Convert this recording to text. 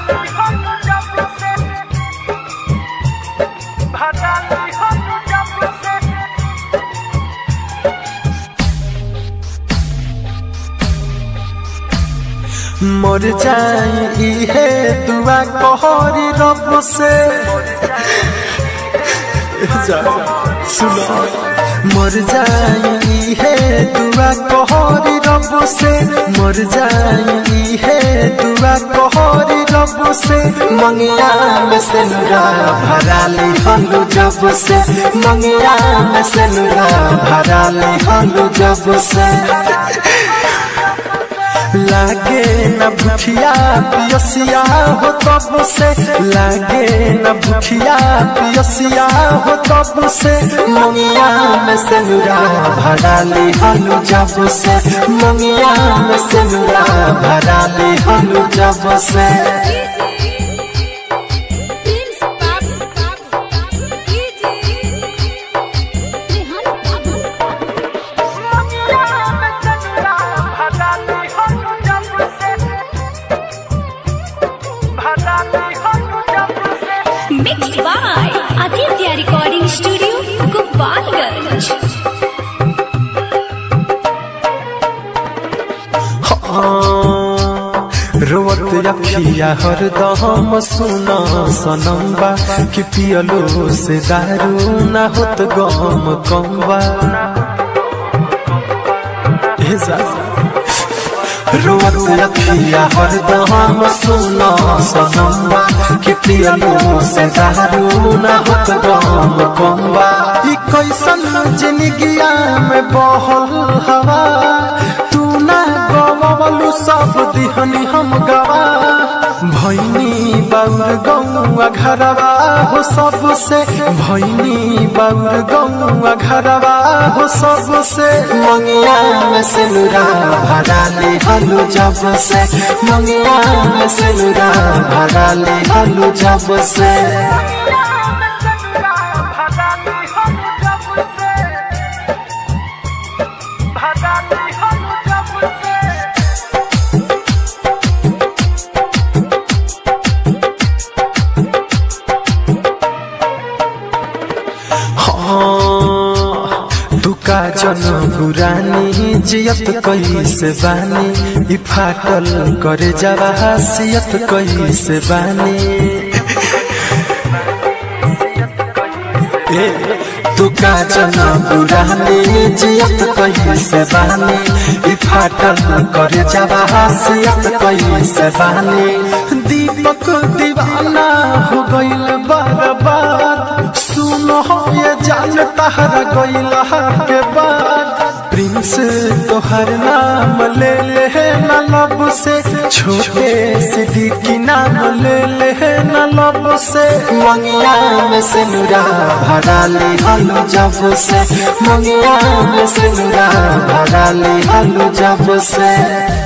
मर जाई है दुआ कहरी रब से सुनो मर जाई है दुआ कहरी रब से मर जाई है दुआ कहरी रब से मंगिया में से नुरा भराली हलू जब से मंगिया में से नुरा भराली हलू जब से लागे न भूखिया पियसिया हो तब से लागे न भूखिया पियसिया हो तब से मंगिया में से नुरा भराली हलू जब से मंगिया में से नुरा भराली हलू जब से Mixed by Aditya Recording Studio, Gopalganj. रोवत अखिया हरदम सुना सनम्बा कि पियलो से दारू ना होत गम कम्बा रोवत अखिया हरदम सुना सनम्बा कि पियलो से दारू ना होत गम कम्बा ई कैसन जिंदगिया में बहल हवा तू ना गवलू सब दिहनी हम गवा भैनी बाउर गौआ घरवा हो सबसे भैनी बाउर गौआ घरवा हो सबसे मंगिया में से नुरा भराली हलू जब से मंगिया में से नुरा भराली हलू जब से दुका जन पुरानी जियत कैसे बानी ई फाटल करे जावा हसियत कैसे बानी दुका जन पुरानी जियत कैसे बानी ई फाटल करे जावा हसियत कैसे बानी दीपक दीवाना हो गइल बर्बाद सुनो ये जान तहरा गइला के बाद प्रिंस तोहर नाम ले ले ना लब से छोटे सिद्दीकी नाम ले ले ना लब से मंगिया में से नुरा भराली हलू जब से मंगिया में से नुरा भराली हलू जब से।